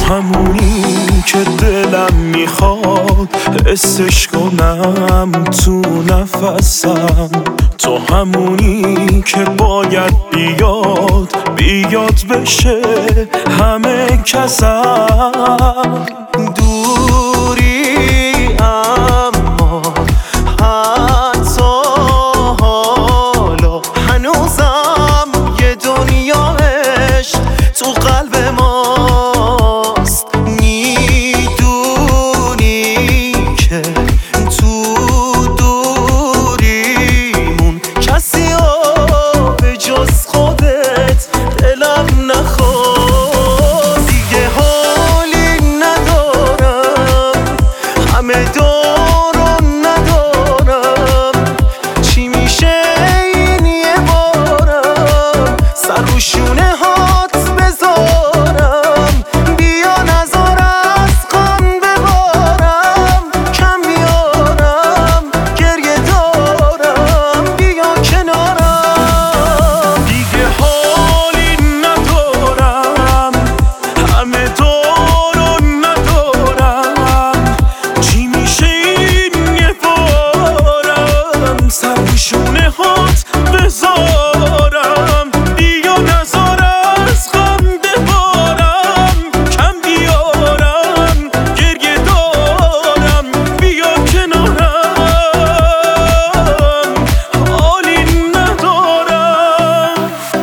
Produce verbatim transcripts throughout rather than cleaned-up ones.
همونی که دلم میخواد حسش کنم تو نفسم، تو همونی که باید بیاد بیاد بشه همه کسم. دوری اما حتی حالا هنوزم یه دنیا عشق تو قلب ماست. میدونی که تو دوریمون کسی ها به جز خودت دلم نخواد. دیگه حالی ندارم، همه دارو ندارم، چی میشه این یه بارم سر رو شونه هات بذارم. بیا نذار از غم ببارم، کم بیارم گریه دارم، بیا کنارم. دیگه حالی ندارم، همه دارو ندارم، چی میشه این یه بارم سر رو شونه هات بذارم. بیا نذار از غم ببارم، کم بیارم گریه دارم، بیا کنارم. حالی ندارم.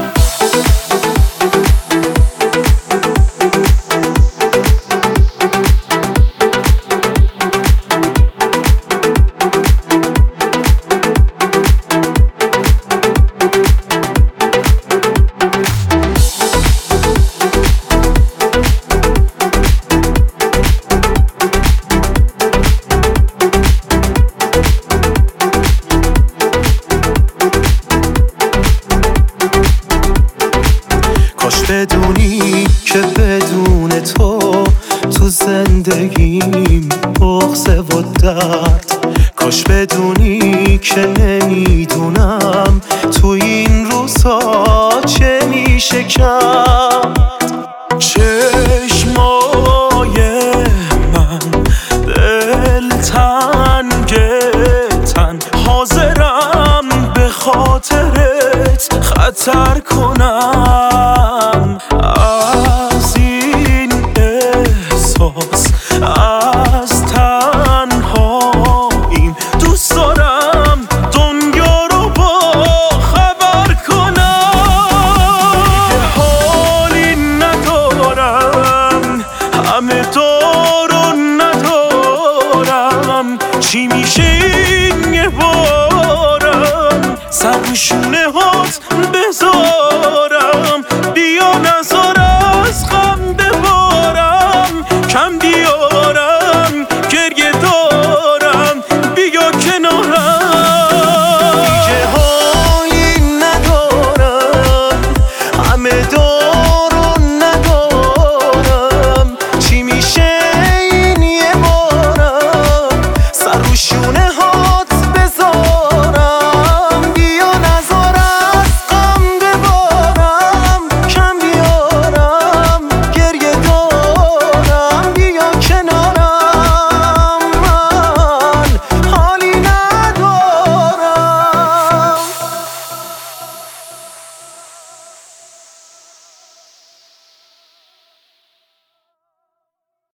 کاش بدونی که بدون تو تو زندگیم بغضه و درد. کاش بدونی که نمیدونم تو این روزها چه میشه کم.